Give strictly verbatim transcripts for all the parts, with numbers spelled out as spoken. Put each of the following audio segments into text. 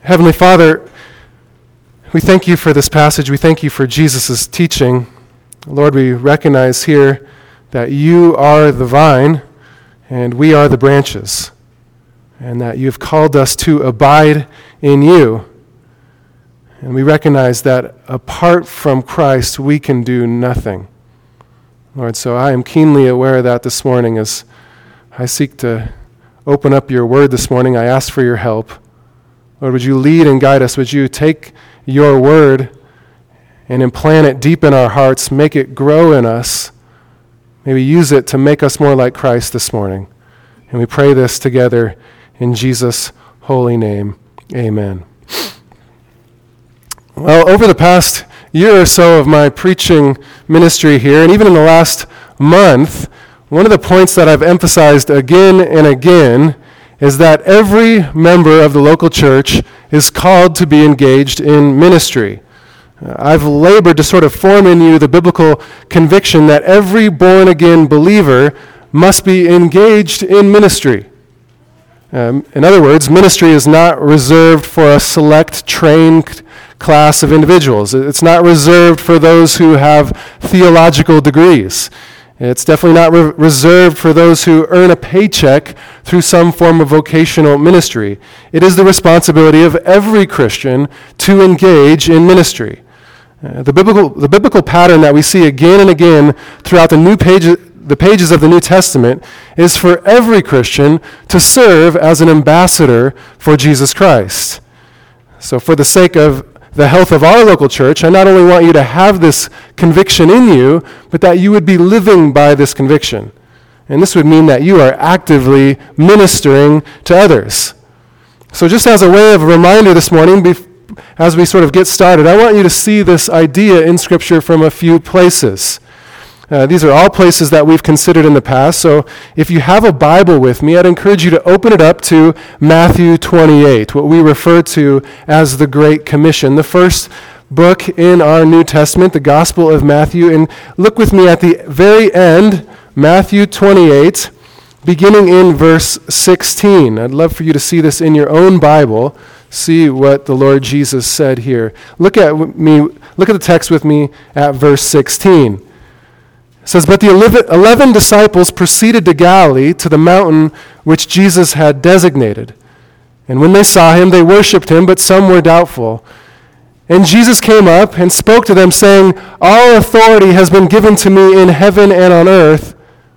Heavenly Father, we thank you for this passage. We thank you for Jesus' teaching. Lord, we recognize here that you are the vine and we are the branches, and that you've called us to abide in you. And we recognize that apart from Christ, we can do nothing. Lord, so I am keenly aware of that this morning as I seek to open up your word this morning. I ask for your help. Lord, would you lead and guide us? Would you take your word and implant it deep in our hearts, make it grow in us, maybe use it to make us more like Christ this morning. And we pray this together in Jesus' holy name. Amen. Well, over the past year or so of my preaching ministry here, and even in the last month, one of the points that I've emphasized again and again is that every member of the local church is called to be engaged in ministry. Uh, I've labored to sort of form in you the biblical conviction that every born-again believer must be engaged in ministry. Um, in other words, ministry is not reserved for a select trained class of individuals. It's not reserved for those who have theological degrees. It's definitely not re- reserved for those who earn a paycheck through some form of vocational ministry. It is the responsibility of every Christian to engage in ministry. Uh, the biblical the biblical pattern that we see again and again throughout the new pages the pages of the New Testament is for every Christian to serve as an ambassador for Jesus Christ. So for the sake of the health of our local church, I not only want you to have this conviction in you, but that you would be living by this conviction. And this would mean that you are actively ministering to others. So just as a way of a reminder this morning, as we sort of get started, I want you to see this idea in Scripture from a few places. Uh, these are all places that we've considered in the past, so if you have a Bible with me, I'd encourage you to open it up to Matthew twenty-eight, what we refer to as the Great Commission, the first book in our New Testament, the Gospel of Matthew. And look with me at the very end, Matthew twenty-eight, beginning in verse sixteen. I'd love for you to see this in your own Bible, see what the Lord Jesus said here. Look at me, look at the text with me at verse sixteen. It says, "But the eleven disciples proceeded to Galilee, to the mountain which Jesus had designated. And when they saw him, they worshipped him, but some were doubtful. And Jesus came up and spoke to them, saying, 'All authority has been given to me in heaven and on earth.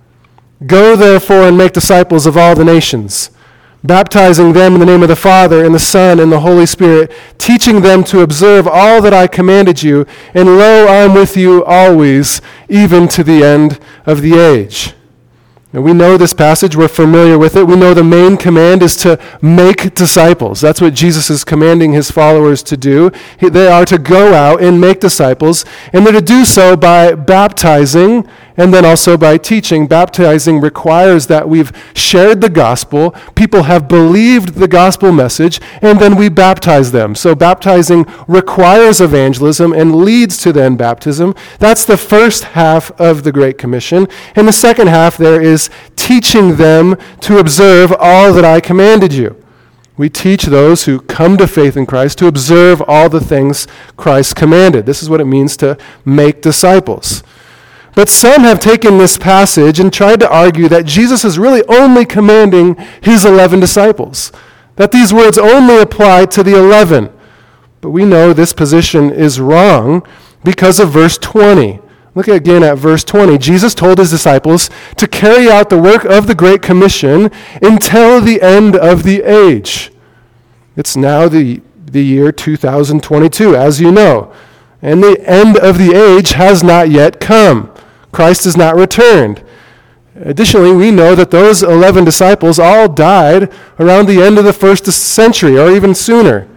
Go therefore and make disciples of all the nations, baptizing them in the name of the Father and the Son and the Holy Spirit, teaching them to observe all that I commanded you. And lo, I am with you always, even to the end of the age.'" Now, we know this passage. We're familiar with it. We know the main command is to make disciples. That's what Jesus is commanding his followers to do. They are to go out and make disciples, and they're to do so by baptizing and then also by teaching. Baptizing requires that we've shared the gospel, people have believed the gospel message, and then we baptize them. So baptizing requires evangelism and leads to then baptism. That's the first half of the Great Commission. And the second half there is teaching them to observe all that I commanded you. We teach those who come to faith in Christ to observe all the things Christ commanded. This is what it means to make disciples. But some have taken this passage and tried to argue that Jesus is really only commanding his eleven disciples, that these words only apply to the eleven. But we know this position is wrong because of verse twenty. Look again at verse twenty. Jesus told his disciples to carry out the work of the Great Commission until the end of the age. It's now the, the year two thousand twenty-two, as you know. And the end of the age has not yet come. Christ has not returned. Additionally, we know that those eleven disciples all died around the end of the first century or even sooner.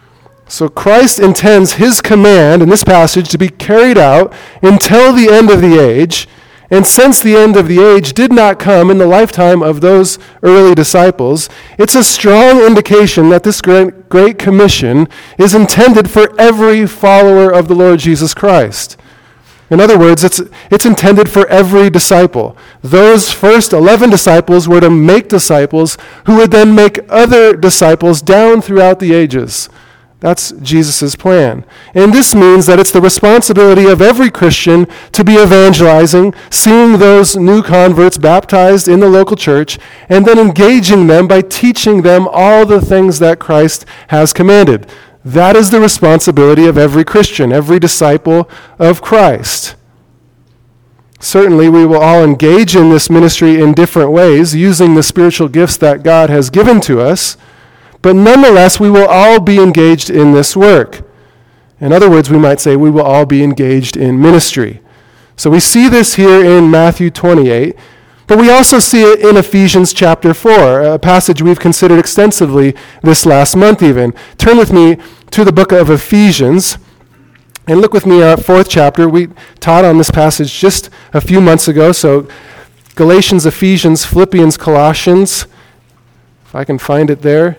So Christ intends his command in this passage to be carried out until the end of the age. And since the end of the age did not come in the lifetime of those early disciples, it's a strong indication that this great, great commission is intended for every follower of the Lord Jesus Christ. In other words, it's, it's intended for every disciple. Those first eleven disciples were to make disciples who would then make other disciples down throughout the ages. That's Jesus' plan. And this means that it's the responsibility of every Christian to be evangelizing, seeing those new converts baptized in the local church, and then engaging them by teaching them all the things that Christ has commanded. That is the responsibility of every Christian, every disciple of Christ. Certainly, we will all engage in this ministry in different ways, using the spiritual gifts that God has given to us, but nonetheless, we will all be engaged in this work. In other words, we might say we will all be engaged in ministry. So we see this here in Matthew twenty-eight, but we also see it in Ephesians chapter four, a passage we've considered extensively this last month even. Turn with me to the book of Ephesians, and look with me at fourth chapter. We taught on this passage just a few months ago, so Galatians, Ephesians, Philippians, Colossians, if I can find it there.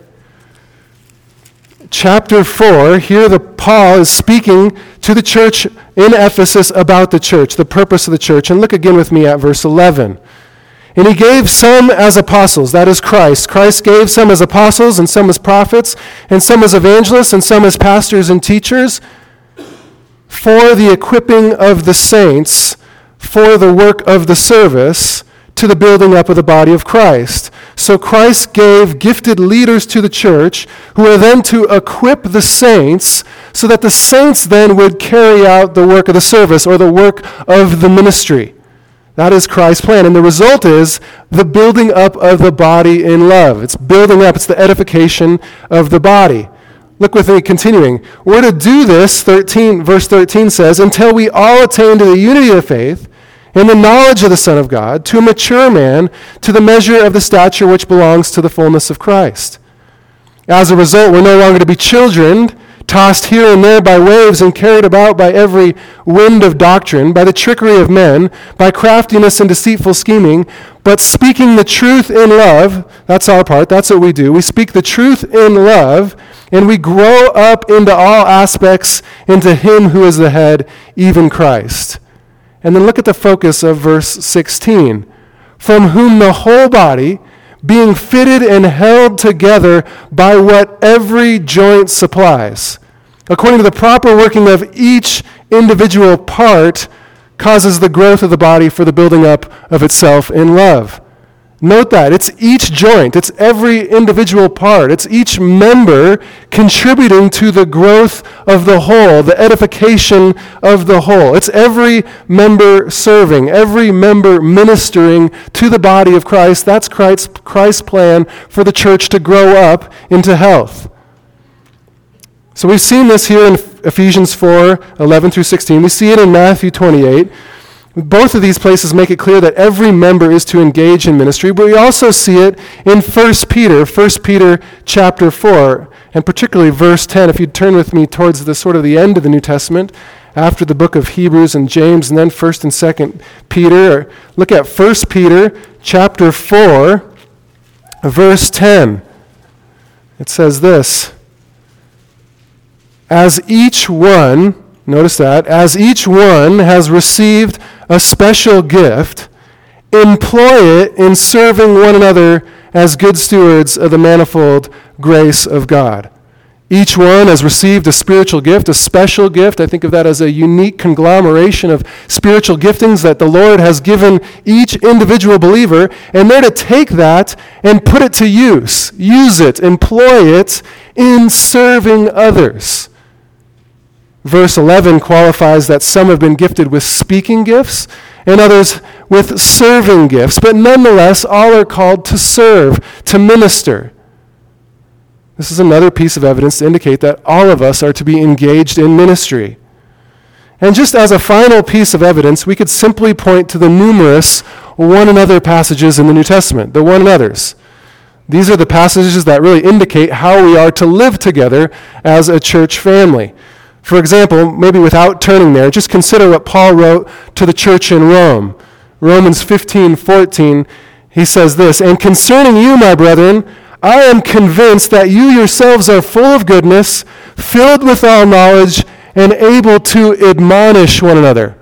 Chapter four, here the Paul is speaking to the church in Ephesus about the church, the purpose of the church. And look again with me at verse eleven. And he gave some as apostles, that is Christ. Christ gave some as apostles, and some as prophets, and some as evangelists, and some as pastors and teachers, for the equipping of the saints, for the work of the service, to the building up of the body of Christ. So Christ gave gifted leaders to the church, who are then to equip the saints, so that the saints then would carry out the work of the service, or the work of the ministry. That is Christ's plan. And the result is the building up of the body in love. It's building up. It's the edification of the body. Look with me, continuing. We're to do this, thirteen, verse thirteen says, until we all attain to the unity of faith and the knowledge of the Son of God, to a mature man, to the measure of the stature which belongs to the fullness of Christ. As a result, we're no longer to be children, tossed here and there by waves and carried about by every wind of doctrine, by the trickery of men, by craftiness and deceitful scheming, but speaking the truth in love. That's our part. That's what we do. We speak the truth in love, and we grow up into all aspects into him who is the head, even Christ. And then look at the focus of verse sixteen. From whom the whole body, being fitted and held together by what every joint supplies, according to the proper working of each individual part, causes the growth of the body for the building up of itself in love. Note that. It's each joint. It's every individual part. It's each member contributing to the growth of the whole, the edification of the whole. It's every member serving, every member ministering to the body of Christ. That's Christ's, Christ's plan for the church to grow up into health. So we've seen this here in Ephesians four, eleven through sixteen. We see it in Matthew twenty-eight. Both of these places make it clear that every member is to engage in ministry, but we also see it in First Peter, First Peter chapter four, and particularly verse ten. If you'd turn with me towards the sort of the end of the New Testament, after the book of Hebrews and James, and then First and Second Peter, look at First Peter chapter four, verse ten. It says this, as each one, notice that, as each one has received a special gift, employ it in serving one another as good stewards of the manifold grace of God. Each one has received a spiritual gift, a special gift. I think of that as a unique conglomeration of spiritual giftings that the Lord has given each individual believer, and they're to take that and put it to use. Use it, employ it in serving others. Verse eleven qualifies that some have been gifted with speaking gifts and others with serving gifts, but nonetheless, all are called to serve, to minister. This is another piece of evidence to indicate that all of us are to be engaged in ministry. And just as a final piece of evidence, we could simply point to the numerous one another passages in the New Testament, the one another's. These are the passages that really indicate how we are to live together as a church family. For example, maybe without turning there, just consider what Paul wrote to the church in Rome. Romans fifteen fourteen, he says this, and concerning you, my brethren, I am convinced that you yourselves are full of goodness, filled with all knowledge, and able to admonish one another.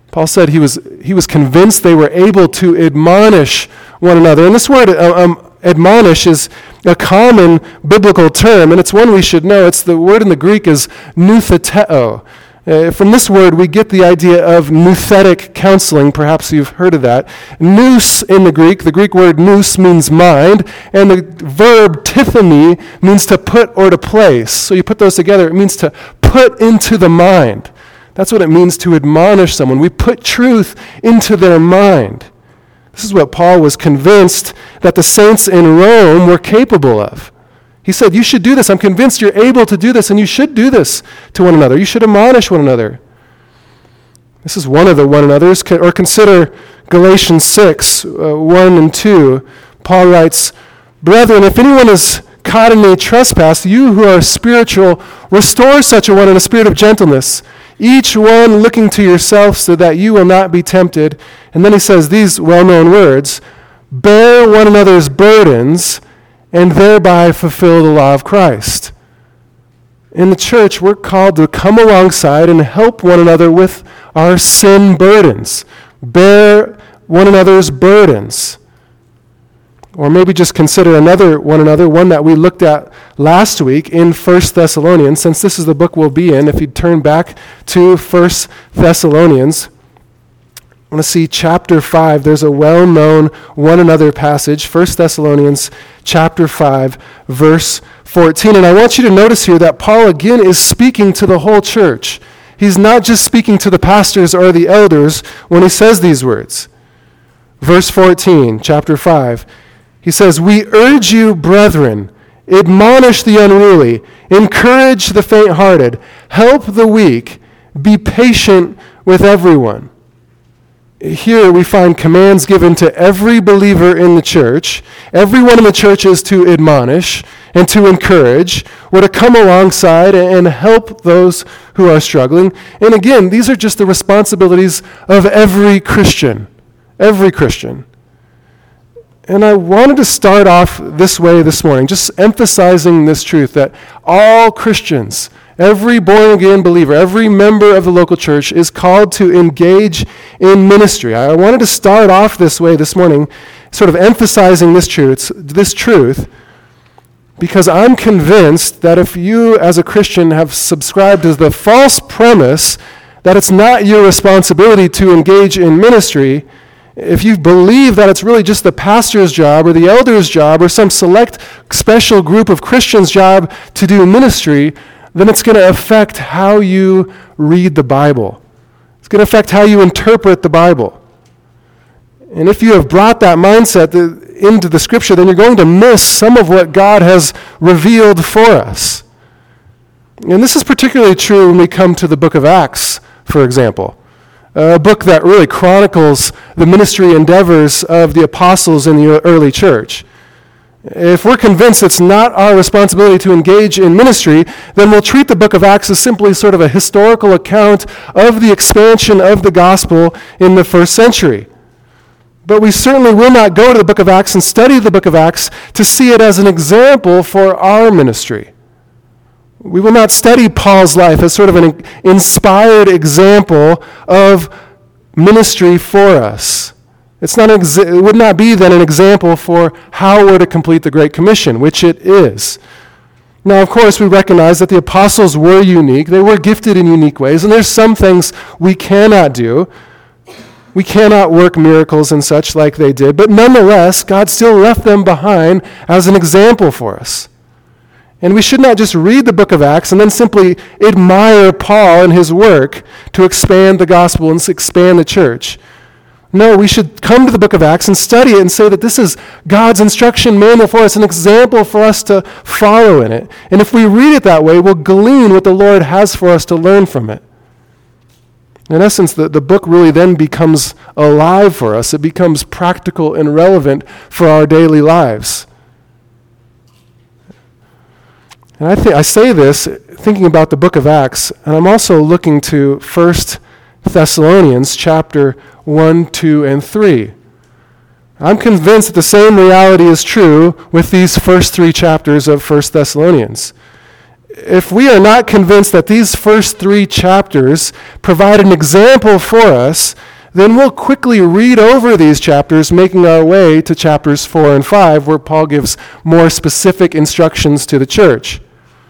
Paul said he was he was convinced they were able to admonish one another. And this word uh, um, admonish is a common biblical term, and it's one we should know. It's the word in the Greek is noutheteo. Uh, from this word, we get the idea of nouthetic counseling. Perhaps you've heard of that. Nous in the Greek, the Greek word nous means mind, and the verb tithemi means to put or to place. So you put those together, it means to put into the mind. That's what it means to admonish someone. We put truth into their mind. This is what Paul was convinced that the saints in Rome were capable of. He said, you should do this. I'm convinced you're able to do this, and you should do this to one another. You should admonish one another. This is one of the one another's. Or consider Galatians six, uh, one and two. Paul writes, brethren, if anyone is caught in a trespass, you who are spiritual, restore such a one in a spirit of gentleness, each one looking to yourself so that you will not be tempted. And then he says these well-known words, bear one another's burdens, and thereby fulfill the law of Christ. In the church, we're called to come alongside and help one another with our sin burdens. Bear one another's burdens. Or maybe just consider another one another, one that we looked at last week in First Thessalonians, since this is the book we'll be in. If you turn back to First Thessalonians, I want to see chapter five. There's a well-known one another passage, First Thessalonians chapter five, verse fourteen. And I want you to notice here that Paul again is speaking to the whole church. He's not just speaking to the pastors or the elders when he says these words. Verse fourteen, chapter five. He says, we urge you, brethren, admonish the unruly, encourage the faint-hearted, help the weak, be patient with everyone. Here we find commands given to every believer in the church. Everyone in the church is to admonish and to encourage. We're to come alongside and help those who are struggling. And again, these are just the responsibilities of every Christian. Every Christian. And I wanted to start off this way this morning, just emphasizing this truth that all Christians, every born-again believer, every member of the local church is called to engage in ministry. I wanted to start off this way this morning, sort of emphasizing this truth, this truth, because I'm convinced that if you as a Christian have subscribed to the false premise that it's not your responsibility to engage in ministry, if you believe that it's really just the pastor's job or the elder's job or some select special group of Christians' job to do ministry, then it's going to affect how you read the Bible. It's going to affect how you interpret the Bible. And if you have brought that mindset into the Scripture, then you're going to miss some of what God has revealed for us. And this is particularly true when we come to the book of Acts, for example. A book that really chronicles the ministry endeavors of the apostles in the early church. If we're convinced it's not our responsibility to engage in ministry, then we'll treat the book of Acts as simply sort of a historical account of the expansion of the gospel in the first century. But we certainly will not go to the book of Acts and study the book of Acts to see it as an example for our ministry. We will not study Paul's life as sort of an inspired example of ministry for us. It's not an exa- it would not be then an example for how we're to complete the Great Commission, which it is. Now, of course, we recognize that the apostles were unique. They were gifted in unique ways, and there's some things we cannot do. We cannot work miracles and such like they did, but nonetheless, God still left them behind as an example for us. And we should not just read the book of Acts and then simply admire Paul and his work to expand the gospel and expand the church. No, we should come to the book of Acts and study it and say that this is God's instruction manual for us, an example for us to follow in it. And if we read it that way, we'll glean what the Lord has for us to learn from it. In essence, the, the book really then becomes alive for us. It becomes practical and relevant for our daily lives. And I think I say this thinking about the book of Acts, and I'm also looking to First Thessalonians chapter one, two, and three. I'm convinced that the same reality is true with these first three chapters of First Thessalonians. if we are not convinced that these first three chapters provide an example for us, then we'll quickly read over these chapters, making our way to chapters four and five, where Paul gives more specific instructions to the church.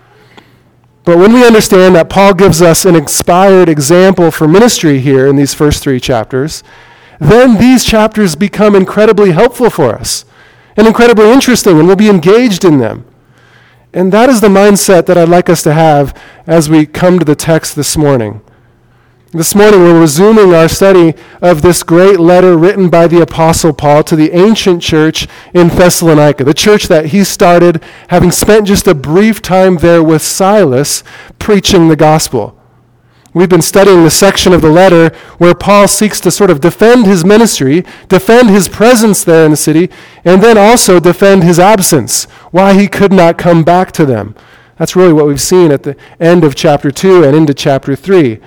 But when we understand that Paul gives us an inspired example for ministry here in these first three chapters, then these chapters become incredibly helpful for us and incredibly interesting, and we'll be engaged in them. And that is the mindset that I'd like us to have as we come to the text this morning. This morning we're resuming our study of this great letter written by the Apostle Paul to the ancient church in Thessalonica, the church that he started having spent just a brief time there with Silas preaching the gospel. We've been studying the section of the letter where Paul seeks to sort of defend his ministry, defend his presence there in the city, and then also defend his absence, why he could not come back to them. That's really what we've seen at the end of chapter two and into chapter three.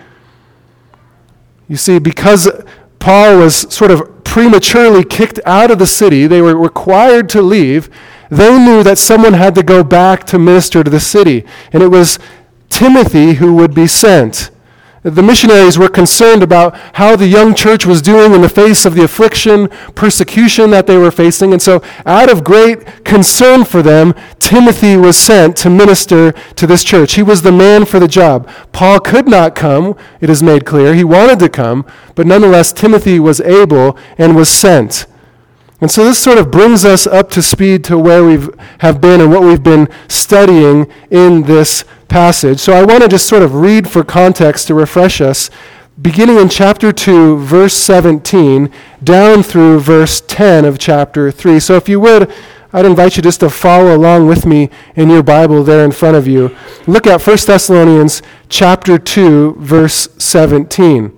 You see, because Paul was sort of prematurely kicked out of the city, they were required to leave, they knew that someone had to go back to minister to the city, and it was Timothy who would be sent. The missionaries were concerned about how the young church was doing in the face of the affliction, persecution that they were facing. And so out of great concern for them, Timothy was sent to minister to this church. He was the man for the job. Paul could not come, it is made clear. He wanted to come, but nonetheless, Timothy was able and was sent. And so this sort of brings us up to speed to where we have been and what we've been studying in this passage. So I want to just sort of read for context to refresh us, beginning in chapter two, verse seventeen, down through verse ten of chapter three. So if you would, I'd invite you just to follow along with me in your Bible there in front of you. Look at First Thessalonians chapter two, verse seventeen.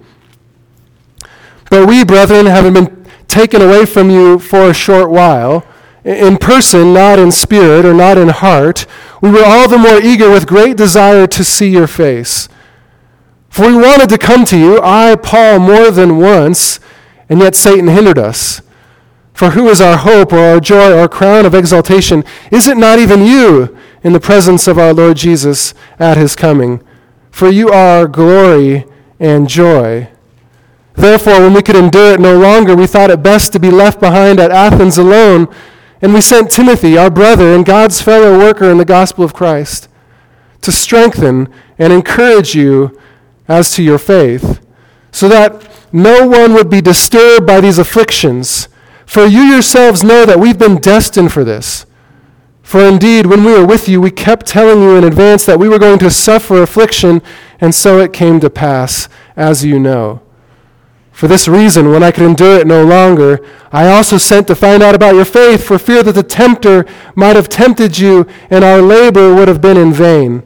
But we, brethren, having been taken away from you for a short while, in person, not in spirit or not in heart, we were all the more eager with great desire to see your face. For we wanted to come to you, I, Paul, more than once, and yet Satan hindered us. For who is our hope or our joy or crown of exaltation? Is it not even you in the presence of our Lord Jesus at his coming? For you are our glory and joy. Therefore, when we could endure it no longer, we thought it best to be left behind at Athens alone, and we sent Timothy, our brother and God's fellow worker in the gospel of Christ, to strengthen and encourage you as to your faith, so that no one would be disturbed by these afflictions. For you yourselves know that we've been destined for this. For indeed, when we were with you, we kept telling you in advance that we were going to suffer affliction, and so it came to pass, as you know. For this reason, when I could endure it no longer, I also sent to find out about your faith, for fear that the tempter might have tempted you, and our labor would have been in vain.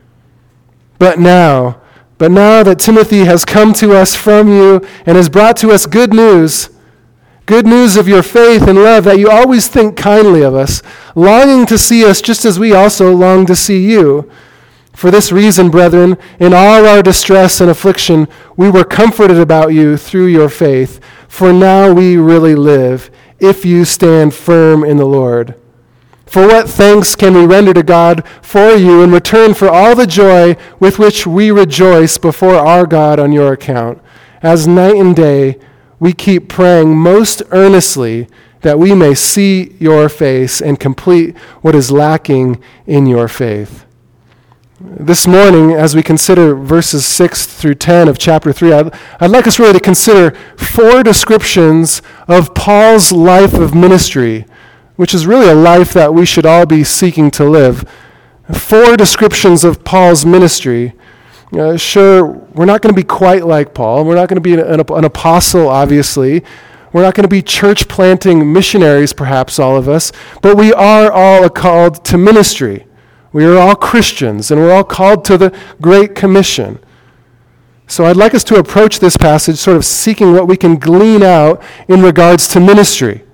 But now, but now that Timothy has come to us from you, and has brought to us good news, good news of your faith and love, that you always think kindly of us, longing to see us just as we also long to see you. For this reason, brethren, in all our distress and affliction, we were comforted about you through your faith. For now we really live, if you stand firm in the Lord. For what thanks can we render to God for you in return for all the joy with which we rejoice before our God on your account, as night and day we keep praying most earnestly that we may see your face and complete what is lacking in your faith. This morning, as we consider verses six through ten of chapter three, I'd, I'd like us really to consider four descriptions of Paul's life of ministry, which is really a life that we should all be seeking to live. Four descriptions of Paul's ministry. Uh, sure, we're not going to be quite like Paul. We're not going to be an, an apostle, obviously. We're not going to be church-planting missionaries, perhaps, all of us. But we are all called to ministry. We are all Christians, and we're all called to the Great Commission. So I'd like us to approach this passage sort of seeking what we can glean out in regards to ministry.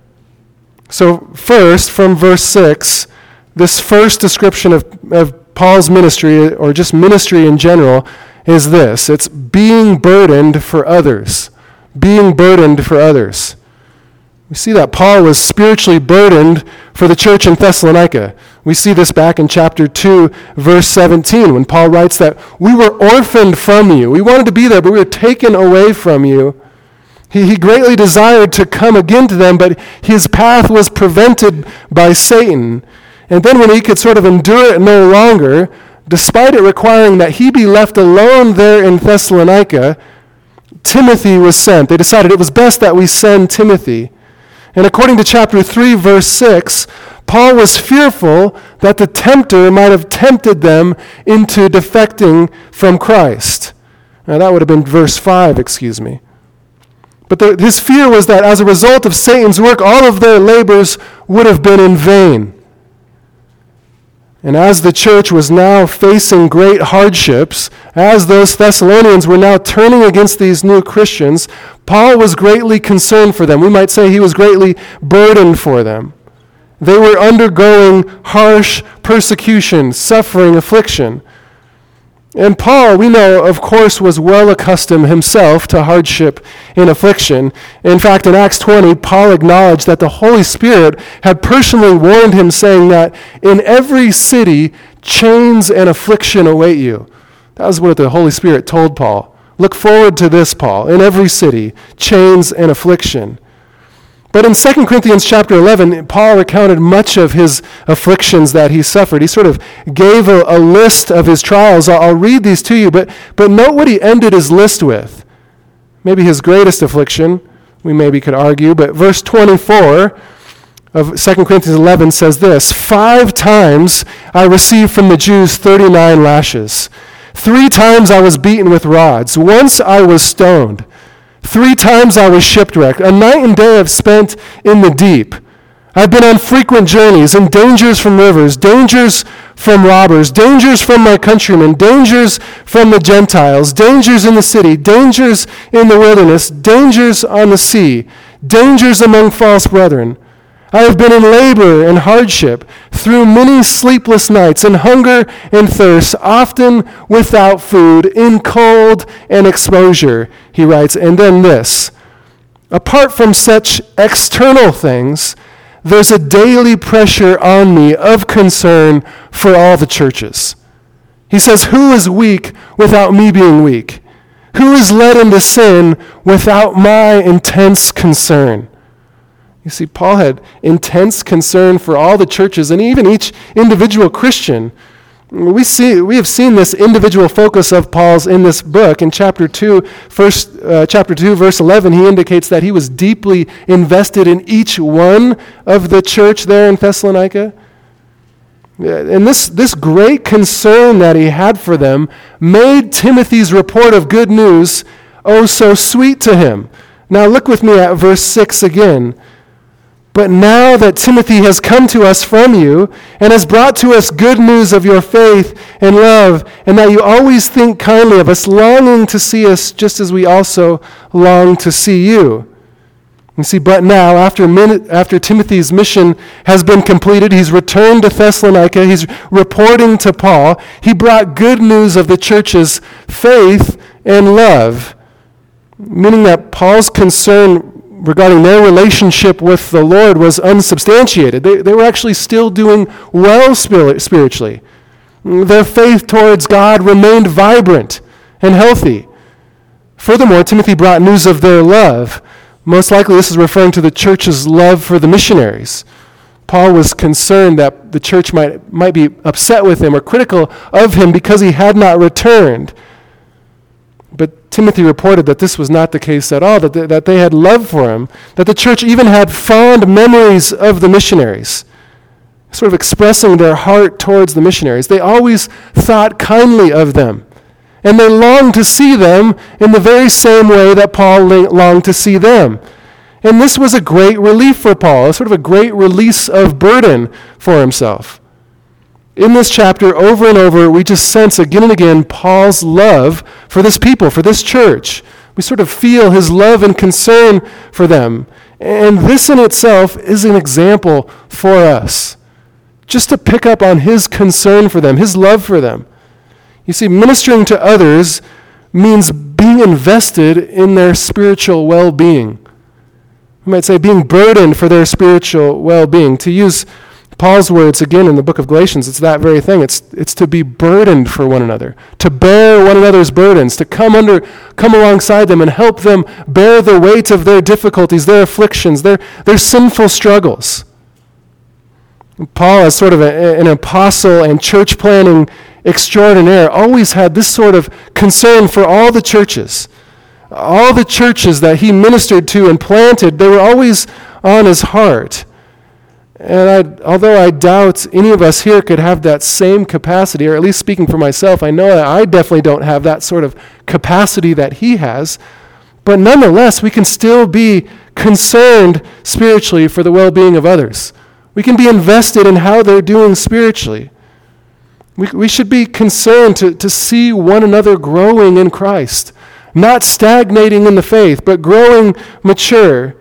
So first, from verse six, this first description of, of Paul's ministry, or just ministry in general, is this. It's being burdened for others. Being burdened for others. We see that Paul was spiritually burdened for the church in Thessalonica. We see this back in chapter two, verse seventeen, when Paul writes that we were orphaned from you. We wanted to be there, but we were taken away from you. He, he greatly desired to come again to them, but his path was prevented by Satan. And then when he could sort of endure it no longer, despite it requiring that he be left alone there in Thessalonica, Timothy was sent. They decided it was best that we send Timothy. And according to chapter three, verse six, Paul was fearful that the tempter might have tempted them into defecting from Christ. Now that would have been verse five, excuse me. But the, his fear was that as a result of Satan's work, all of their labors would have been in vain. And as the church was now facing great hardships, as those Thessalonians were now turning against these new Christians, Paul was greatly concerned for them. We might say he was greatly burdened for them. They were undergoing harsh persecution, suffering, affliction. And Paul, we know, of course, was well accustomed himself to hardship and affliction. In fact, in Acts twenty, Paul acknowledged that the Holy Spirit had personally warned him, saying that in every city, chains and affliction await you. That was what the Holy Spirit told Paul. Look forward to this, Paul. In every city, chains and affliction. But in Second Corinthians chapter eleven, Paul recounted much of his afflictions that he suffered. He sort of gave a, a list of his trials. I'll, I'll read these to you, but, but note what he ended his list with. Maybe his greatest affliction, we maybe could argue, but verse twenty-four of Second Corinthians eleven says this: Five times I received from the Jews thirty-nine lashes. Three times I was beaten with rods. Once I was stoned. Three times I was shipwrecked. A night and day I've spent in the deep. I've been on frequent journeys, in dangers from rivers, dangers from robbers, dangers from my countrymen, dangers from the Gentiles, dangers in the city, dangers in the wilderness, dangers on the sea, dangers among false brethren. I have been in labor and hardship, through many sleepless nights, in hunger and thirst, often without food, in cold and exposure, he writes. And then this: apart from such external things, there's a daily pressure on me of concern for all the churches. He says, who is weak without me being weak? Who is led into sin without my intense concern? You see, Paul had intense concern for all the churches and even each individual Christian. We see, we have seen this individual focus of Paul's in this book. In chapter two, first, uh, chapter two, verse eleven, he indicates that he was deeply invested in each one of the church there in Thessalonica. And this, this great concern that he had for them made Timothy's report of good news oh so sweet to him. Now look with me at verse six again. But now that Timothy has come to us from you and has brought to us good news of your faith and love, and that you always think kindly of us, longing to see us just as we also long to see you. You see, but now, after, min- after Timothy's mission has been completed, he's returned to Thessalonica, he's reporting to Paul, he brought good news of the church's faith and love, meaning that Paul's concern regarding their relationship with the Lord was unsubstantiated. They, they were actually still doing well spiritually. Their faith towards God remained vibrant and healthy. Furthermore, Timothy brought news of their love. Most likely this is referring to the church's love for the missionaries. Paul was concerned that the church might, might be upset with him or critical of him because he had not returned. But Timothy reported that this was not the case at all, that they, that they had love for him, that the church even had fond memories of the missionaries, sort of expressing their heart towards the missionaries. They always thought kindly of them, and they longed to see them in the very same way that Paul longed to see them. And this was a great relief for Paul, sort of a great release of burden for himself. In this chapter, over and over, we just sense again and again Paul's love for this people, for this church. We sort of feel his love and concern for them. And this in itself is an example for us, just to pick up on his concern for them, his love for them. You see, ministering to others means being invested in their spiritual well-being. We might say being burdened for their spiritual well-being. To use Paul's words again in the book of Galatians, it's that very thing. It's it's to be burdened for one another, to bear one another's burdens, to come under, come alongside them and help them bear the weight of their difficulties, their afflictions, their, their sinful struggles. Paul, as sort of a, an apostle and church planning extraordinaire, always had this sort of concern for all the churches. All the churches that he ministered to and planted, they were always on his heart. And I, although I doubt any of us here could have that same capacity, or at least speaking for myself, I know that I definitely don't have that sort of capacity that he has. But nonetheless, we can still be concerned spiritually for the well-being of others. We can be invested in how they're doing spiritually. We, we should be concerned to, to see one another growing in Christ, not stagnating in the faith, but growing mature.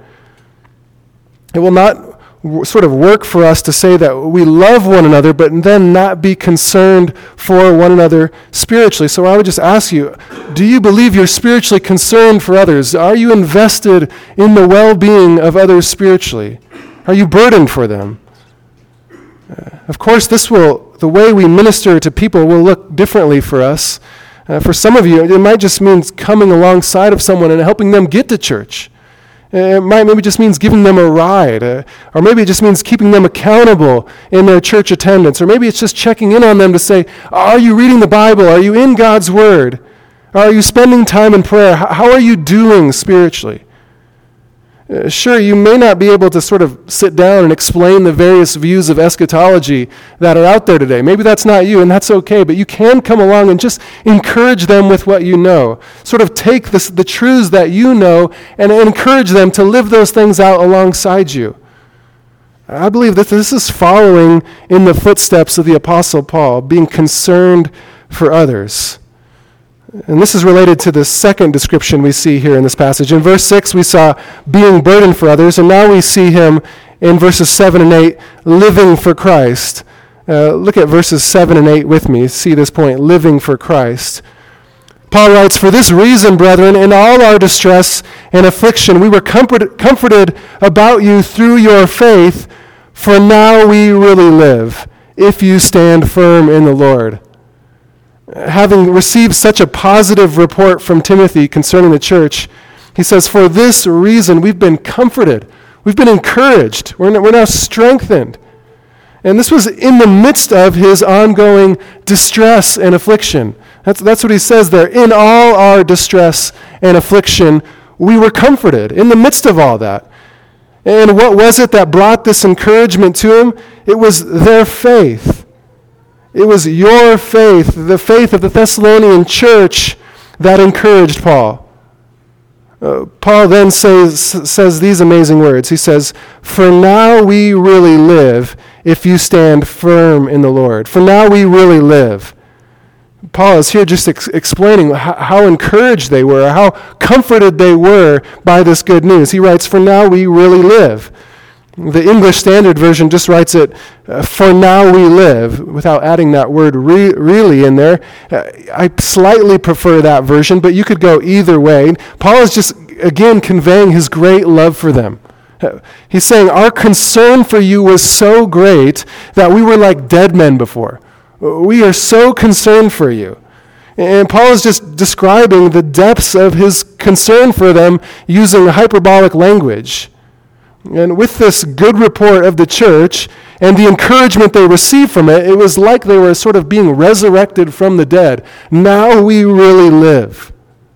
It will not sort of work for us to say that we love one another, but then not be concerned for one another spiritually. So I would just ask you, do you believe you're spiritually concerned for others? Are you invested in the well-being of others spiritually? Are you burdened for them? Uh, of course, this will, the way we minister to people will look differently for us. Uh, for some of you, it might just mean coming alongside of someone and helping them get to church. It might maybe just means giving them a ride, uh, or maybe it just means keeping them accountable in their church attendance, or maybe it's just checking in on them to say, are you reading the Bible? Are you in God's Word? Are you spending time in prayer? How, how are you doing spiritually? Uh, sure, you may not be able to sort of sit down and explain the various views of eschatology that are out there today. Maybe that's not you, and that's okay, but you can come along and just encourage them with what you know. Sort of take this, the truths that you know and encourage them to live those things out alongside you. I believe that this is following in the footsteps of the Apostle Paul, being concerned for others. And this is related to the second description we see here in this passage. In verse six, we saw being burdened for others, and now we see him in verses seven and eight, living for Christ. Uh, look at verses seven and eight with me. See this point, living for Christ. Paul writes, "For this reason, brethren, in all our distress and affliction, we were comfort- comforted about you through your faith, for now we really live, if you stand firm in the Lord." Having received such a positive report from Timothy concerning the church, he says, for this reason we've been comforted. We've been encouraged. We're now, we're now strengthened. And this was in the midst of his ongoing distress and affliction. That's, that's what he says there. In all our distress and affliction, we were comforted in the midst of all that. And what was it that brought this encouragement to him? It was their faith. It was your faith, the faith of the Thessalonian church, that encouraged Paul. Uh, Paul then says, says these amazing words. He says, for now we really live if you stand firm in the Lord. For now we really live. Paul is here just ex- explaining how, how encouraged they were, how comforted they were by this good news. He writes, for now we really live. The English Standard Version just writes it, uh, for now we live, without adding that word re- really in there. Uh, I slightly prefer that version, but you could go either way. Paul is just, again, conveying his great love for them. Uh, he's saying, our concern for you was so great that we were like dead men before. We are so concerned for you. And Paul is just describing the depths of his concern for them using hyperbolic language. And with this good report of the church and the encouragement they received from it, it was like they were sort of being resurrected from the dead. Now we really live.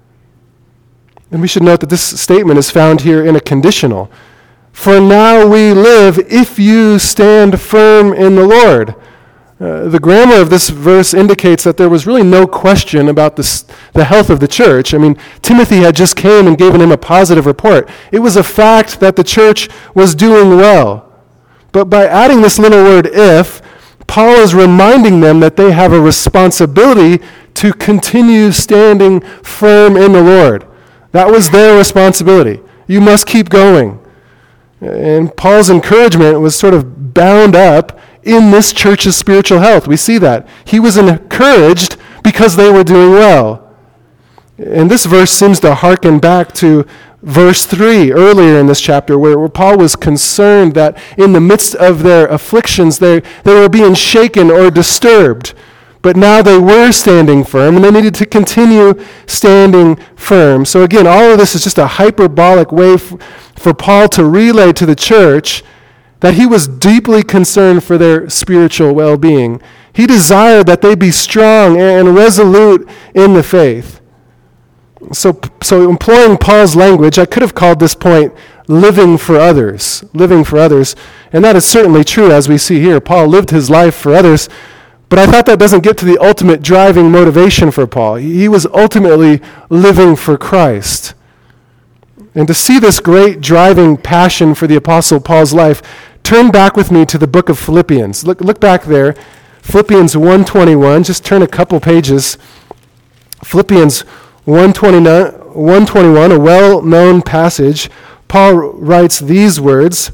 And we should note that this statement is found here in a conditional. For now we live if you stand firm in the Lord. Uh, the grammar of this verse indicates that there was really no question about this, the health of the church. I mean, Timothy had just came and given him a positive report. It was a fact that the church was doing well. But by adding this little word if, Paul is reminding them that they have a responsibility to continue standing firm in the Lord. That was their responsibility. You must keep going. And Paul's encouragement was sort of bound up in this church's spiritual health. We see that. He was encouraged because they were doing well. And this verse seems to hearken back to verse three earlier in this chapter, where, where Paul was concerned that in the midst of their afflictions, they, they were being shaken or disturbed. But now they were standing firm, and they needed to continue standing firm. So again, all of this is just a hyperbolic way f- for Paul to relay to the church that he was deeply concerned for their spiritual well-being. He desired that they be strong and resolute in the faith. So, so employing Paul's language, I could have called this point living for others, living for others. And that is certainly true, as we see here. Paul lived his life for others, but I thought that doesn't get to the ultimate driving motivation for Paul. He was ultimately living for Christ. And to see this great driving passion for the Apostle Paul's life, turn back with me to the book of Philippians. Look, look back there, Philippians one twenty-one, just turn a couple pages. Philippians one twenty-one, a well-known passage. Paul writes these words.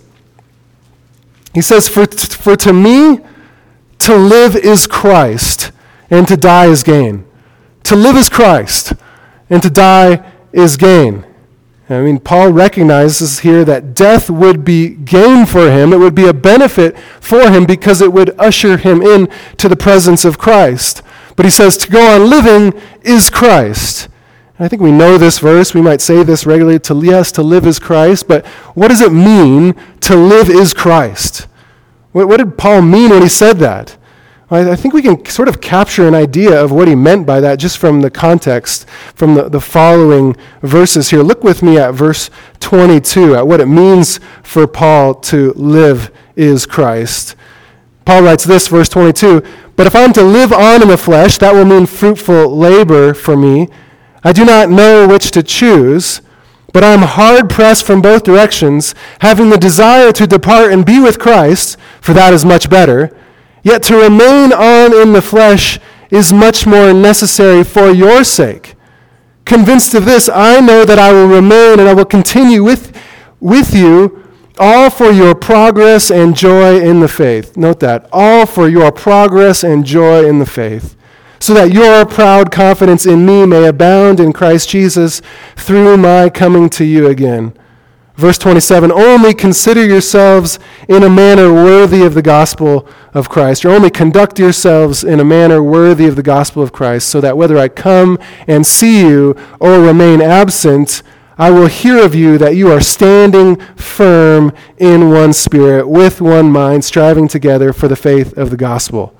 He says, for, for to me, to live is Christ, and to die is gain. To live is Christ, and to die is gain. I mean, Paul recognizes here that death would be gain for him. It would be a benefit for him because it would usher him in to the presence of Christ. But he says to go on living is Christ. And I think we know this verse. We might say this regularly. To yes, to live is Christ. But what does it mean to live is Christ? What, what did Paul mean when he said that? I think we can sort of capture an idea of what he meant by that just from the context, from the, the following verses here. Look with me at verse twenty-two, at what it means for Paul to live is Christ. Paul writes this, verse twenty-two, but if I'm to live on in the flesh, that will mean fruitful labor for me. I do not know which to choose, but I am hard-pressed from both directions, having the desire to depart and be with Christ, for that is much better. Yet to remain on in the flesh is much more necessary for your sake. Convinced of this, I know that I will remain and I will continue with, with you, all for your progress and joy in the faith. Note that, all for your progress and joy in the faith, so that your proud confidence in me may abound in Christ Jesus through my coming to you again. Verse twenty-seven, only consider yourselves in a manner worthy of the gospel of Christ, or only conduct yourselves in a manner worthy of the gospel of Christ, so that whether I come and see you or remain absent, I will hear of you that you are standing firm in one spirit, with one mind, striving together for the faith of the gospel.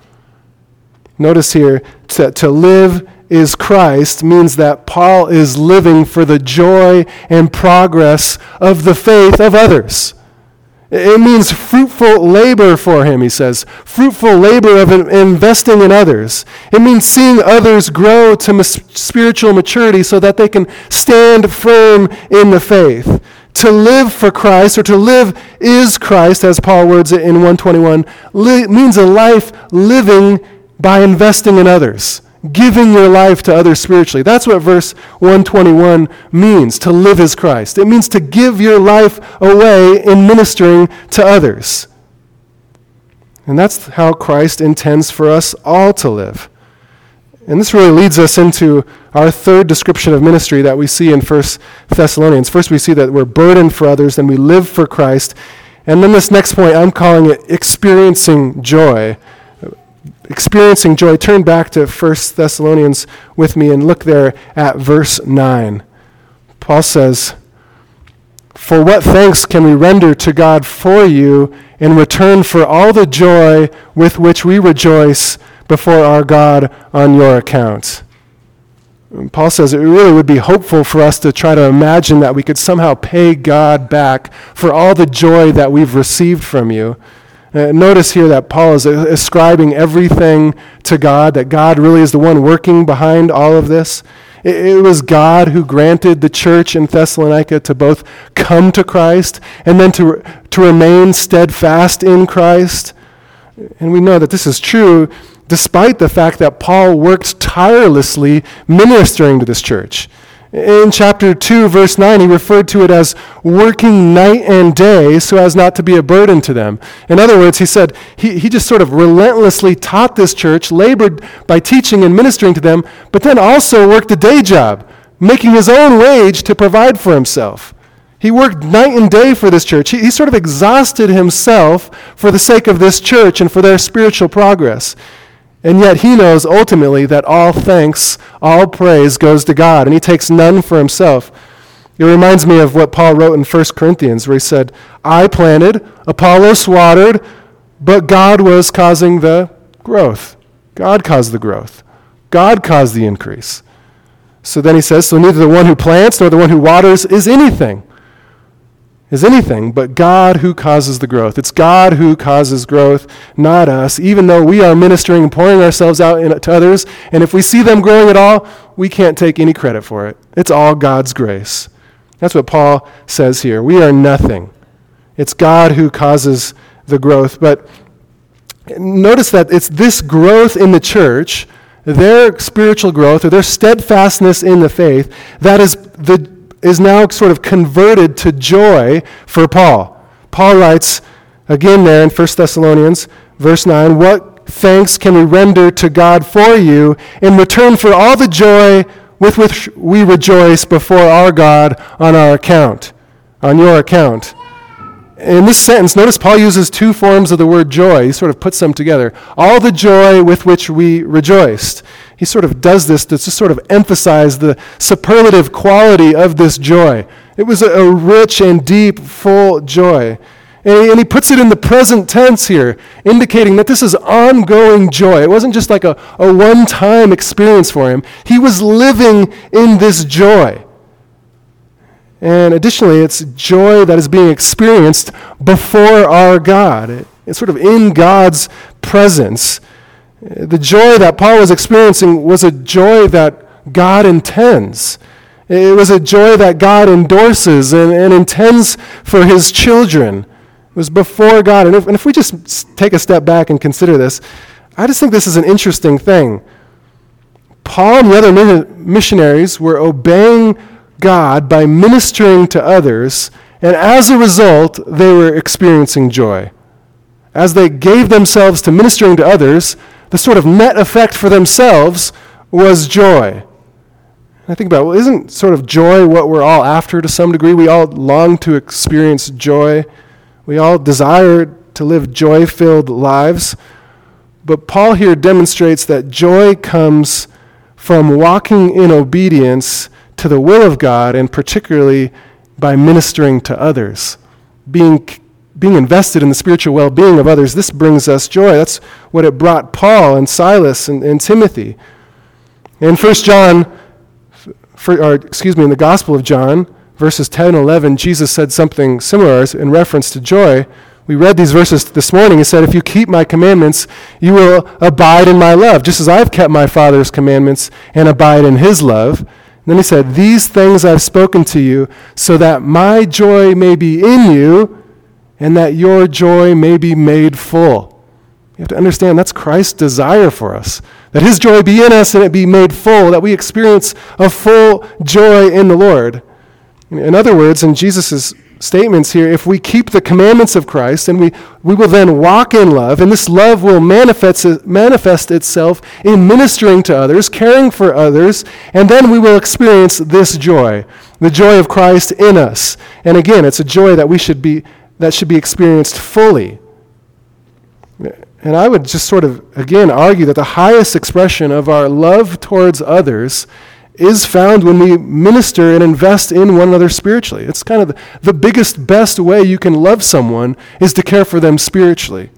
Notice here, to, to live is Christ means that Paul is living for the joy and progress of the faith of others. It means fruitful labor for him, he says. Fruitful labor of investing in others. It means seeing others grow to spiritual maturity so that they can stand firm in the faith. To live for Christ, or to live is Christ, as Paul words it in one twenty-one, li- means a life living by investing in others. Giving your life to others spiritually. That's what verse one twenty-one means, to live as Christ. It means to give your life away in ministering to others. And that's how Christ intends for us all to live. And this really leads us into our third description of ministry that we see in First Thessalonians. First we see that we're burdened for others, then we live for Christ. And then this next point, I'm calling it experiencing joy. Experiencing joy. Turn back to First Thessalonians with me and look there at verse nine. Paul says, for what thanks can we render to God for you in return for all the joy with which we rejoice before our God on your account? And Paul says it really would be hopeful for us to try to imagine that we could somehow pay God back for all the joy that we've received from you. Uh, notice here that Paul is ascribing everything to God, that God really is the one working behind all of this. It, it was God who granted the church in Thessalonica to both come to Christ and then to, to remain steadfast in Christ. And we know that this is true despite the fact that Paul worked tirelessly ministering to this church. In chapter two, verse nine, he referred to it as working night and day so as not to be a burden to them. In other words, he said he, he just sort of relentlessly taught this church, labored by teaching and ministering to them, but then also worked a day job, making his own wage to provide for himself. He worked night and day for this church. He, he sort of exhausted himself for the sake of this church and for their spiritual progress. And yet he knows ultimately that all thanks, all praise goes to God, and he takes none for himself. It reminds me of what Paul wrote in First Corinthians, where he said, I planted, Apollos watered, but God was causing the growth. God caused the growth. God caused the increase. So then he says, so neither the one who plants nor the one who waters is anything, is anything but God who causes the growth. It's God who causes growth, not us, even though we are ministering and pouring ourselves out in, to others, and if we see them growing at all, we can't take any credit for it. It's all God's grace. That's what Paul says here. We are nothing. It's God who causes the growth. But notice that it's this growth in the church, their spiritual growth, or their steadfastness in the faith, that is the is now sort of converted to joy for Paul. Paul writes, again there in First Thessalonians, verse nine, what thanks can we render to God for you in return for all the joy with which we rejoice before our God on our account, on your account. In this sentence, notice Paul uses two forms of the word joy. He sort of puts them together. All the joy with which we rejoiced. He sort of does this to just sort of emphasize the superlative quality of this joy. It was a, a rich and deep, full joy. And he, and he puts it in the present tense here, indicating that this is ongoing joy. It wasn't just like a, a one-time experience for him. He was living in this joy. And additionally, it's joy that is being experienced before our God. It, it's sort of in God's presence. The joy that Paul was experiencing was a joy that God intends. It was a joy that God endorses and, and intends for his children. It was before God. And if, and if we just take a step back and consider this, I just think this is an interesting thing. Paul and the other missionaries were obeying God by ministering to others, and as a result, they were experiencing joy. As they gave themselves to ministering to others, the sort of net effect for themselves was joy. And I think about, well, isn't sort of joy what we're all after to some degree? We all long to experience joy. We all desire to live joy-filled lives. But Paul here demonstrates that joy comes from walking in obedience to the will of God, and particularly by ministering to others, being being invested in the spiritual well-being of others. This brings us joy. That's what it brought Paul and Silas and, and Timothy. In First John, for, or excuse me, in the Gospel of John, verses ten and eleven, Jesus said something similar in reference to joy. We read these verses this morning. He said, if you keep my commandments, you will abide in my love, just as I've kept my Father's commandments and abide in his love. And then he said, these things I've spoken to you, so that my joy may be in you, and that your joy may be made full. You have to understand that's Christ's desire for us, that his joy be in us and it be made full, that we experience a full joy in the Lord. In other words, in Jesus' statements here, if we keep the commandments of Christ, and we, we will then walk in love, and this love will manifest, manifest itself in ministering to others, caring for others, and then we will experience this joy, the joy of Christ in us. And again, it's a joy that we should be that should be experienced fully. And I would just sort of, again, argue that the highest expression of our love towards others is found when we minister and invest in one another spiritually. It's kind of the, the biggest, best way you can love someone is to care for them spiritually.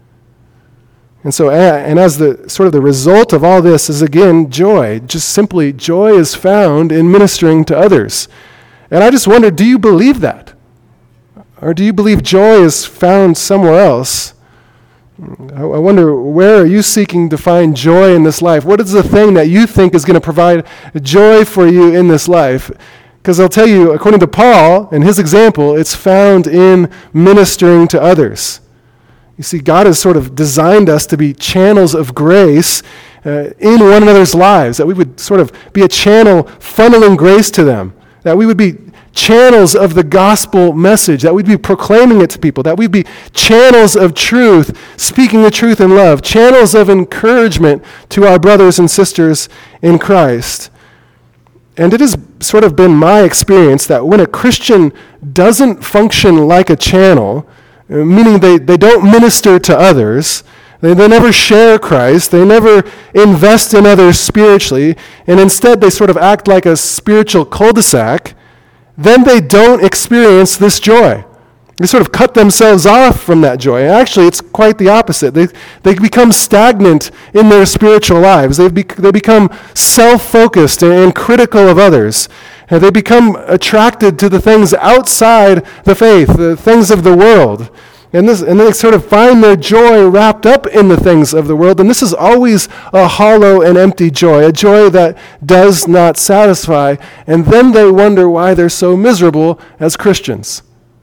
And so, and as the sort of the result of all this is, again, joy. Just simply, joy is found in ministering to others. And I just wonder, do you believe that? Or do you believe joy is found somewhere else? I wonder, where are you seeking to find joy in this life? What is the thing that you think is going to provide joy for you in this life? Because I'll tell you, according to Paul, in his example, it's found in ministering to others. You see, God has sort of designed us to be channels of grace uh, in one another's lives, that we would sort of be a channel funneling grace to them, that we would be channels of the gospel message, that we'd be proclaiming it to people, that we'd be channels of truth, speaking the truth in love, channels of encouragement to our brothers and sisters in Christ. And it has sort of been my experience that when a Christian doesn't function like a channel, meaning they, they don't minister to others, they, they never share Christ, they never invest in others spiritually, and instead they sort of act like a spiritual cul-de-sac, then they don't experience this joy. They sort of cut themselves off from that joy. Actually, it's quite the opposite. They, they become stagnant in their spiritual lives. They, be, they become self-focused and, and critical of others. And they become attracted to the things outside the faith, the things of the world. And, this, and they sort of find their joy wrapped up in the things of the world. And this is always a hollow and empty joy, a joy that does not satisfy. And then they wonder why they're so miserable as Christians.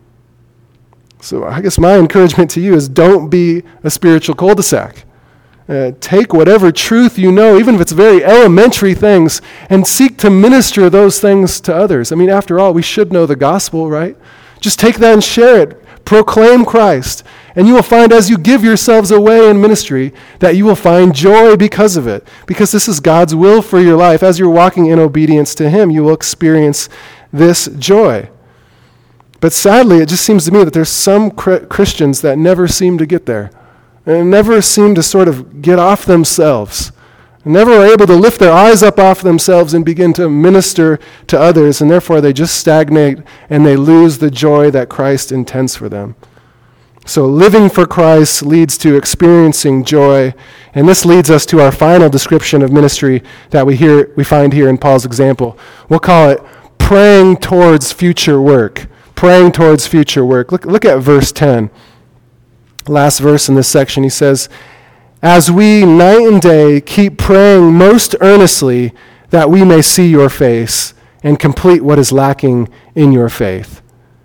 So I guess my encouragement to you is don't be a spiritual cul-de-sac. Uh, take whatever truth you know, even if it's very elementary things, and seek to minister those things to others. I mean, after all, we should know the gospel, right? Just take that and share it. Proclaim Christ. And you will find as you give yourselves away in ministry that you will find joy because of it. Because this is God's will for your life. As you're walking in obedience to Him, you will experience this joy. But sadly, it just seems to me that there's some Christians that never seem to get there, and never seem to sort of get off themselves, and never are able to lift their eyes up off themselves and begin to minister to others, and therefore they just stagnate and they lose the joy that Christ intends for them. So living for Christ leads to experiencing joy, and this leads us to our final description of ministry that we hear we find here in Paul's example. We'll call it praying towards future work. Praying towards future work. Look, look at verse ten. Last verse in this section, he says, "As we night and day keep praying most earnestly that we may see your face and complete what is lacking in your faith."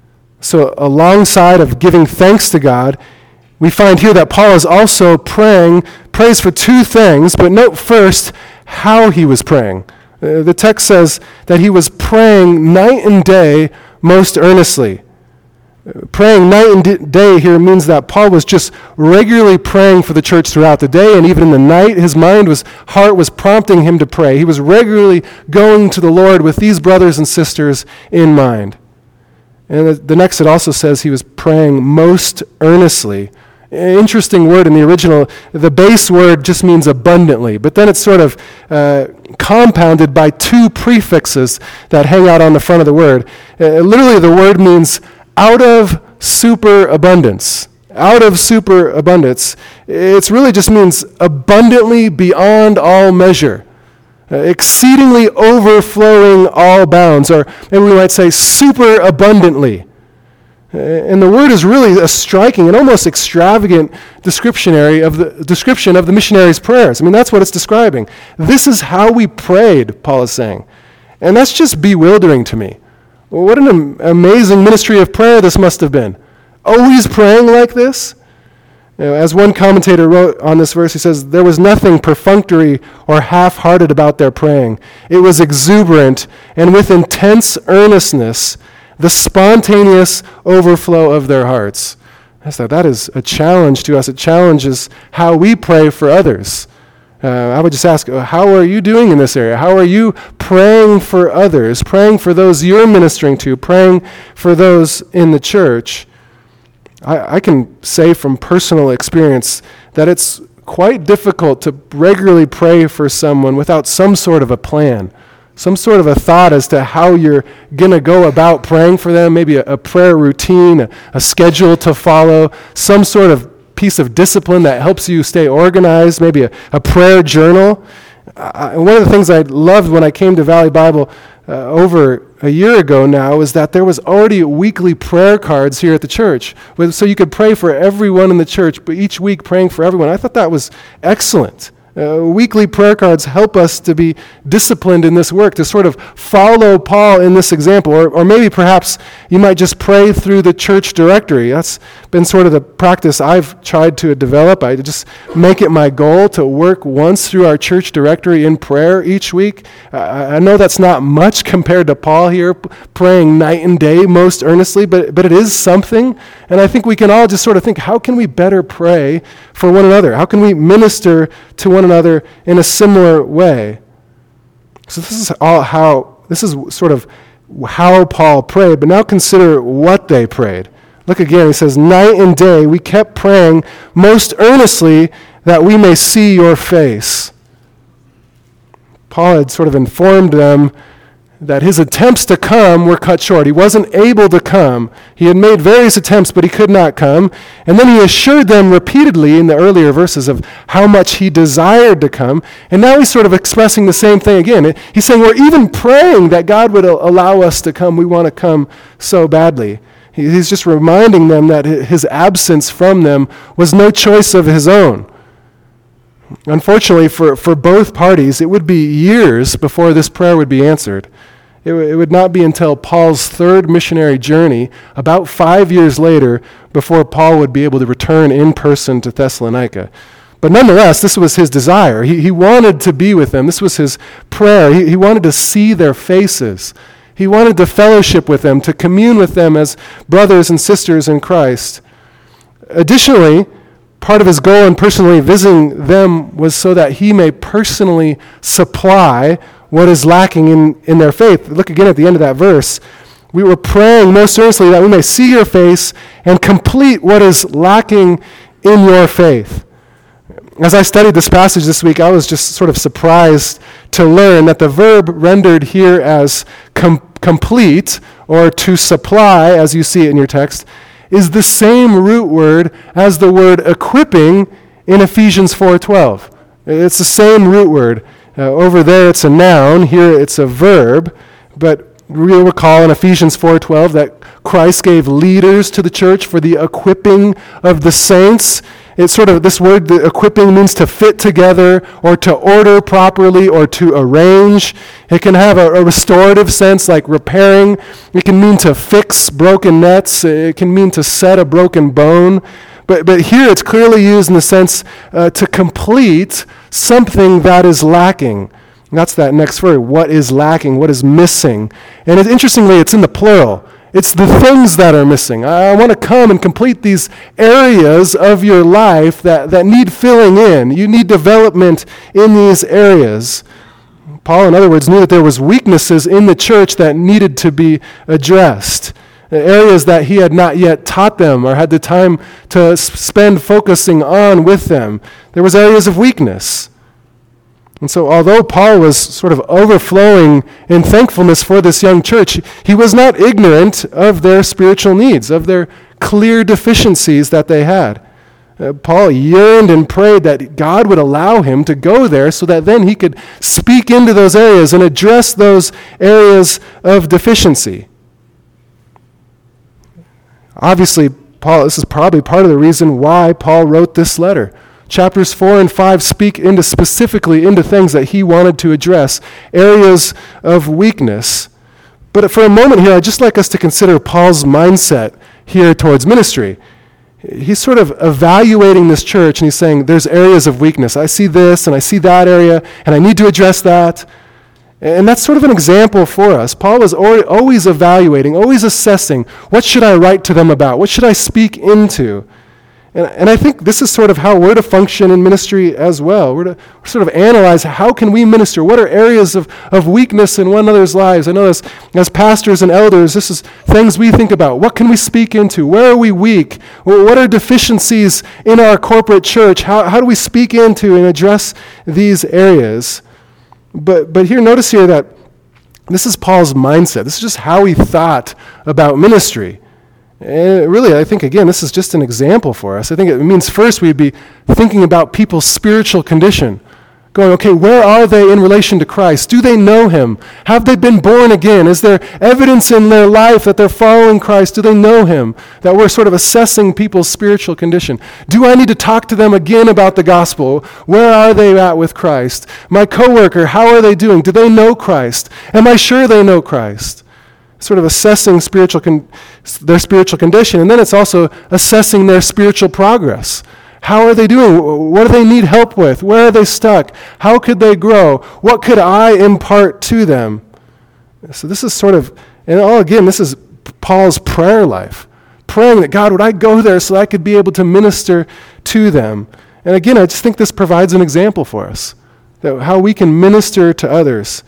So alongside of giving thanks to God, we find here that Paul is also praying, prays for two things, but note first how he was praying. Uh, the text says that he was praying night and day most earnestly. Praying night and day here means that Paul was just regularly praying for the church throughout the day, and even in the night, his mind was, heart was prompting him to pray. He was regularly going to the Lord with these brothers and sisters in mind. And the, the next it also says he was praying most earnestly. Interesting word in the original. The base word just means abundantly, but then it's sort of uh, compounded by two prefixes that hang out on the front of the word. Uh, literally, the word means out of superabundance. Out of superabundance. It really just means abundantly beyond all measure. Uh, exceedingly overflowing all bounds, or maybe we might say super abundantly. And the word is really a striking and almost extravagant descriptionary of the description of the missionaries' prayers. I mean, that's what it's describing. This is how we prayed, Paul is saying. And that's just bewildering to me. Well, what an am- amazing ministry of prayer this must have been. Always praying like this? You know, as one commentator wrote on this verse, he says, there was nothing perfunctory or half-hearted about their praying. It was exuberant and with intense earnestness, the spontaneous overflow of their hearts. I thought that is a challenge to us. It challenges how we pray for others. Uh, I would just ask, how are you doing in this area? How are you praying for others, praying for those you're ministering to, praying for those in the church? I, I can say from personal experience that it's quite difficult to regularly pray for someone without some sort of a plan. Some sort of a thought as to how you're going to go about praying for them, maybe a, a prayer routine, a, a schedule to follow, some sort of piece of discipline that helps you stay organized, maybe a, a prayer journal. I, one of the things I loved when I came to Valley Bible uh, over a year ago now is that there was already weekly prayer cards here at the church. So you could pray for everyone in the church, but each week praying for everyone. I thought that was excellent. Uh, weekly prayer cards help us to be disciplined in this work, to sort of follow Paul in this example. Or, or maybe perhaps you might just pray through the church directory. That's been sort of the practice I've tried to develop. I just make it my goal to work once through our church directory in prayer each week. Uh, I know that's not much compared to Paul here, p- praying night and day most earnestly, but, but it is something. And I think we can all just sort of think, how can we better pray for one another? How can we minister to one another in a similar way? So this is all how This is sort of how Paul prayed, but now consider what they prayed. Look again, he says, night and day we kept praying most earnestly that we may see your face. Paul had sort of informed them that his attempts to come were cut short. He wasn't able to come. He had made various attempts, but he could not come. And then he assured them repeatedly in the earlier verses of how much he desired to come. And now he's sort of expressing the same thing again. He's saying we're even praying that God would allow us to come. We want to come so badly. He's just reminding them that his absence from them was no choice of his own. Unfortunately, for, for both parties, it would be years before this prayer would be answered. It, w- it would not be until Paul's third missionary journey, about five years later, before Paul would be able to return in person to Thessalonica. But nonetheless, this was his desire. He, he wanted to be with them. This was his prayer. He, he wanted to see their faces. He wanted to fellowship with them, to commune with them as brothers and sisters in Christ. Additionally, part of his goal in personally visiting them was so that he may personally supply what is lacking in, in their faith. Look again at the end of that verse. We were praying most earnestly that we may see your face and complete what is lacking in your faith. As I studied this passage this week, I was just sort of surprised to learn that the verb rendered here as com- complete or to supply, as you see it in your text, is the same root word as the word equipping in Ephesians four twelve. It's the same root word. Uh, over there it's a noun, here it's a verb, but we'll recall in Ephesians four twelve that Christ gave leaders to the church for the equipping of the saints. It's sort of, this word, the equipping, means to fit together or to order properly or to arrange. It can have a, a restorative sense like repairing. It can mean to fix broken nets. It can mean to set a broken bone. But, but here it's clearly used in the sense uh, to complete something that is lacking. And that's that next word, what is lacking, what is missing. And it, interestingly, it's in the plural. It's the things that are missing. I want to come and complete these areas of your life that, that need filling in. You need development in these areas. Paul, in other words, knew that there was weaknesses in the church that needed to be addressed. Areas that he had not yet taught them or had the time to spend focusing on with them. There was areas of weakness. And so although Paul was sort of overflowing in thankfulness for this young church, he was not ignorant of their spiritual needs, of their clear deficiencies that they had. Uh, Paul yearned and prayed that God would allow him to go there so that then he could speak into those areas and address those areas of deficiency. Obviously, Paul, this is probably part of the reason why Paul wrote this letter. Chapters four and five speak into specifically into things that he wanted to address, areas of weakness. But for a moment here, I'd just like us to consider Paul's mindset here towards ministry. He's sort of evaluating this church, and he's saying, there's areas of weakness. I see this, and I see that area, and I need to address that. And that's sort of an example for us. Paul was always evaluating, always assessing, what should I write to them about? What should I speak into? And, and I think this is sort of how we're to function in ministry as well. We're to sort of analyze, how can we minister? What are areas of, of weakness in one another's lives? I know as, as pastors and elders, this is things we think about. What can we speak into? Where are we weak? What are deficiencies in our corporate church? How, how do we speak into and address these areas? But, but here, notice here that this is Paul's mindset. This is just how he thought about ministry. And really, I think, again, this is just an example for us. I think it means first we'd be thinking about people's spiritual condition. Going, okay, where are they in relation to Christ? Do they know him? Have they been born again? Is there evidence in their life that they're following Christ? Do they know him? That we're sort of assessing people's spiritual condition. Do I need to talk to them again about the gospel? Where are they at with Christ? My coworker, how are they doing? Do they know Christ? Am I sure they know Christ? Sort of assessing spiritual con- their spiritual condition, and then it's also assessing their spiritual progress. How are they doing? What do they need help with? Where are they stuck? How could they grow? What could I impart to them? So this is sort of, and all again, this is Paul's prayer life. Praying that, God, would I go there so that I could be able to minister to them? And again, I just think this provides an example for us, that how we can minister to others.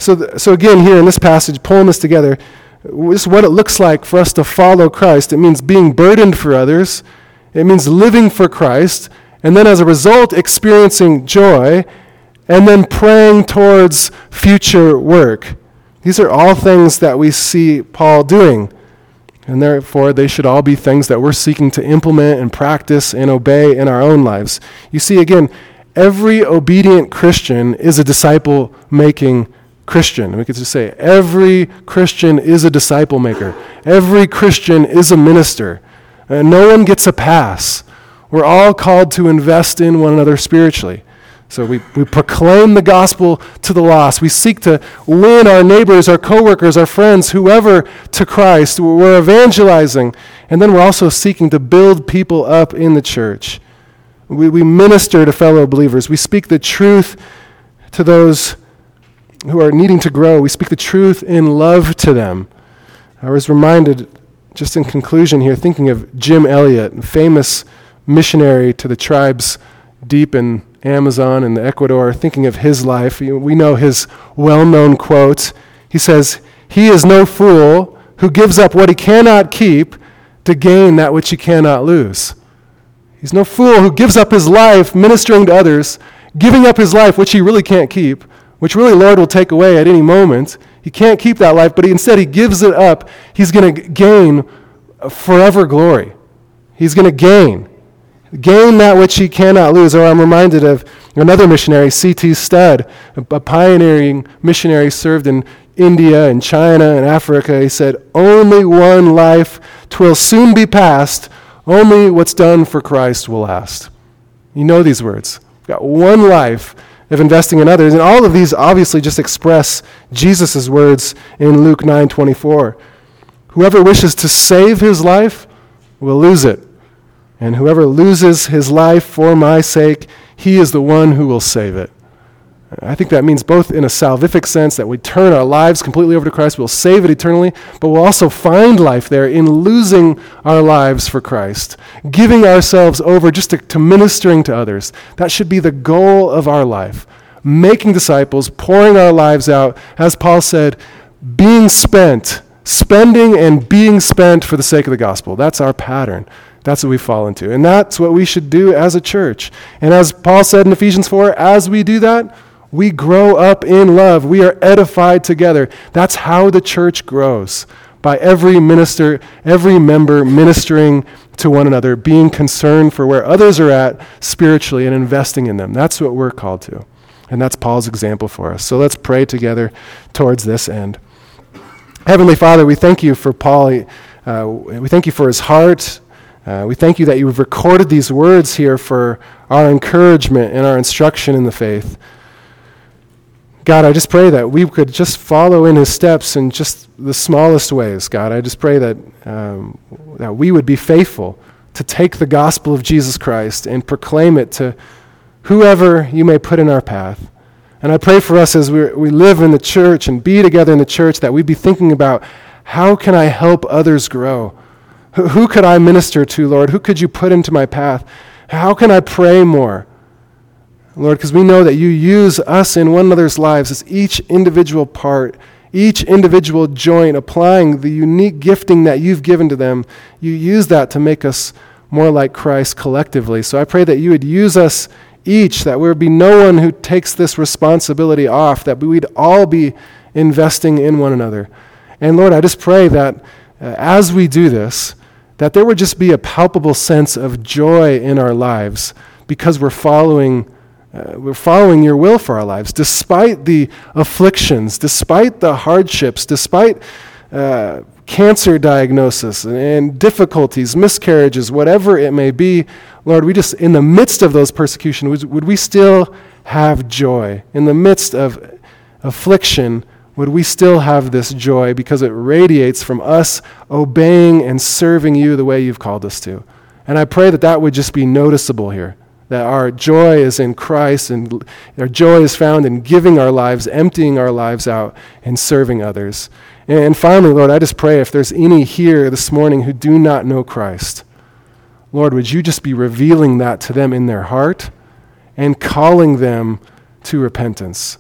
So, th- so again, here in this passage, pulling this together, this is what it looks like for us to follow Christ. It means being burdened for others. It means living for Christ. And then as a result, experiencing joy. And then praying towards future work. These are all things that we see Paul doing. And therefore, they should all be things that we're seeking to implement and practice and obey in our own lives. You see, again, every obedient Christian is a disciple-making Christian. We could just say every Christian is a disciple maker. Every Christian is a minister. And no one gets a pass. We're all called to invest in one another spiritually. So we, we proclaim the gospel to the lost. We seek to win our neighbors, our coworkers, our friends, whoever to Christ. We're evangelizing. And then we're also seeking to build people up in the church. We, we minister to fellow believers. We speak the truth to those who are needing to grow. We speak the truth in love to them. I was reminded, just in conclusion here, thinking of Jim Elliot, famous missionary to the tribes deep in Amazon and Ecuador, thinking of his life. We know his well-known quote. He says, "He is no fool who gives up what he cannot keep to gain that which he cannot lose." He's no fool who gives up his life ministering to others, giving up his life, which he really can't keep, which really Lord will take away at any moment. He can't keep that life, but he, instead he gives it up. He's going to gain forever glory. He's going to gain. Gain that which he cannot lose. Or I'm reminded of another missionary, C T Studd, a pioneering missionary, served in India and China and Africa. He said, "Only one life, 'twill soon be past. Only what's done for Christ will last." You know these words. We've got one life of investing in others. And all of these obviously just express Jesus' words in Luke nine twenty-four. "Whoever wishes to save his life will lose it. And whoever loses his life for my sake, he is the one who will save it." I think that means both in a salvific sense, that we turn our lives completely over to Christ, we'll save it eternally, but we'll also find life there in losing our lives for Christ, giving ourselves over just to, to ministering to others. That should be the goal of our life. Making disciples, pouring our lives out, as Paul said, being spent, spending and being spent for the sake of the gospel. That's our pattern. That's what we fall into. And that's what we should do as a church. And as Paul said in Ephesians four, as we do that, we grow up in love. We are edified together. That's how the church grows. By every minister, every member ministering to one another, being concerned for where others are at spiritually and investing in them. That's what we're called to. And that's Paul's example for us. So let's pray together towards this end. Heavenly Father, we thank you for Paul. Uh, we thank you for his heart. Uh, we thank you that you've recorded these words here for our encouragement and our instruction in the faith. God, I just pray that we could just follow in his steps in just the smallest ways, God. I just pray that um, that we would be faithful to take the gospel of Jesus Christ and proclaim it to whoever you may put in our path. And I pray for us as we we live in the church and be together in the church, that we'd be thinking about, how can I help others grow? Who, who could I minister to, Lord? Who could you put into my path? How can I pray more? Lord, because we know that you use us in one another's lives as each individual part, each individual joint, applying the unique gifting that you've given to them. You use that to make us more like Christ collectively. So I pray that you would use us each, that there would be no one who takes this responsibility off, that we'd all be investing in one another. And Lord, I just pray that uh, as we do this, that there would just be a palpable sense of joy in our lives because we're following Uh, we're following your will for our lives, despite the afflictions, despite the hardships, despite uh, cancer diagnosis and, and difficulties, miscarriages, whatever it may be. Lord, we just, in the midst of those persecutions, would, would we still have joy? In the midst of affliction, would we still have this joy because it radiates from us obeying and serving you the way you've called us to? And I pray that that would just be noticeable here. That our joy is in Christ, and our joy is found in giving our lives, emptying our lives out, and serving others. And finally, Lord, I just pray if there's any here this morning who do not know Christ, Lord, would you just be revealing that to them in their heart and calling them to repentance?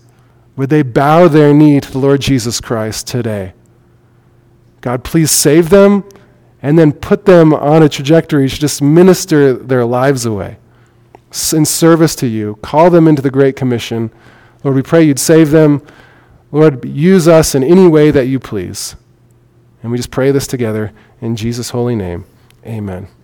Would they bow their knee to the Lord Jesus Christ today? God, please save them and then put them on a trajectory to just minister their lives away in service to you. Call them into the Great Commission. Lord, we pray you'd save them. Lord, use us in any way that you please. And we just pray this together in Jesus' holy name. Amen.